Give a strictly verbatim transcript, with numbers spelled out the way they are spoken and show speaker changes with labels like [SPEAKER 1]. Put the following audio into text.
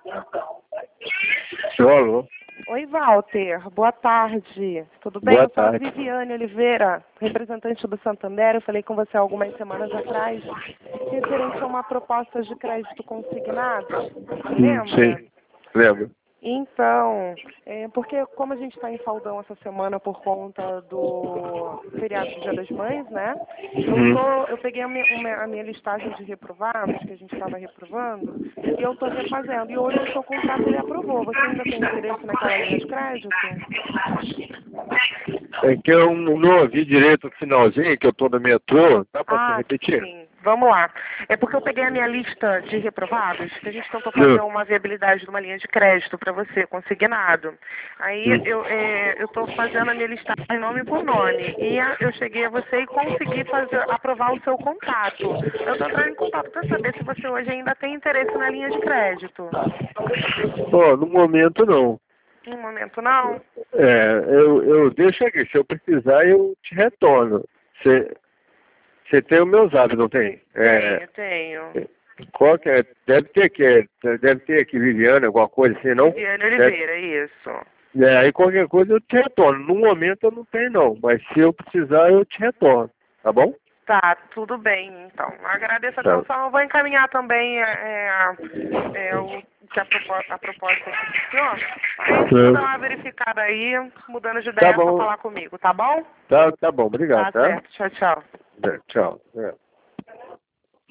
[SPEAKER 1] Alô?
[SPEAKER 2] Oi, Walter. Boa tarde. Tudo bem?
[SPEAKER 1] Boa
[SPEAKER 2] Eu sou a
[SPEAKER 1] tarde.
[SPEAKER 2] Viviane Oliveira, representante do Santander. Eu falei com você algumas semanas atrás, referente a uma proposta de crédito consignado.
[SPEAKER 1] Hum,
[SPEAKER 2] Lembra?
[SPEAKER 1] sim, lembro.
[SPEAKER 2] Então, é, porque como a gente está em faldão essa semana por conta do feriado do Dia das Mães, né? Eu,
[SPEAKER 1] Hum.
[SPEAKER 2] tô, eu peguei a minha, uma- a minha listagem de reprovados, que a gente estava reprovando, e eu estou refazendo. E hoje o seu contrato ele aprovou. Você ainda tem interesse naquela linha de crédito?
[SPEAKER 1] É que eu não ouvi direito o finalzinho, que eu tô no metrô. Dá pra você
[SPEAKER 2] Ah,
[SPEAKER 1] repetir?
[SPEAKER 2] sim. Vamos lá. É porque eu peguei a minha lista de reprovados, que a gente tentou fazer
[SPEAKER 1] Hum.
[SPEAKER 2] uma viabilidade de uma linha de crédito para você, consignado. Aí
[SPEAKER 1] Hum.
[SPEAKER 2] eu é, estou fazendo a minha listagem nome por nome. E a- eu cheguei a você e consegui fazer, aprovar o seu contato. Eu estou entrando em contato para saber se você hoje ainda tem interesse na linha de crédito.
[SPEAKER 1] Ó, no momento não.
[SPEAKER 2] No momento não?
[SPEAKER 1] É, eu, eu deixo aqui. Se eu precisar, eu te retorno. Você você tem o meu zap, não tem? É,
[SPEAKER 2] Tenho, tenho.
[SPEAKER 1] qual que é? Deve ter aqui, é, deve ter aqui Viviane, alguma coisa assim, não?
[SPEAKER 2] Viviane
[SPEAKER 1] Deve,
[SPEAKER 2] Oliveira, isso.
[SPEAKER 1] é, aí qualquer coisa eu te retorno. No momento eu não tenho não, mas se eu precisar eu te retorno, tá bom?
[SPEAKER 2] Tá, tudo bem, então. Agradeço a
[SPEAKER 1] Tá.
[SPEAKER 2] atenção. Eu vou encaminhar também é, é, o que a proposta, a proposta aqui do senhor. Aí você dá uma verificada aí, mudando de
[SPEAKER 1] Tá
[SPEAKER 2] ideia, é só
[SPEAKER 1] bom,
[SPEAKER 2] falar comigo, tá bom?
[SPEAKER 1] tá, tá bom, obrigado,
[SPEAKER 2] Tá
[SPEAKER 1] tá?
[SPEAKER 2] certo. Tchau, tchau.
[SPEAKER 1] É, tchau. É.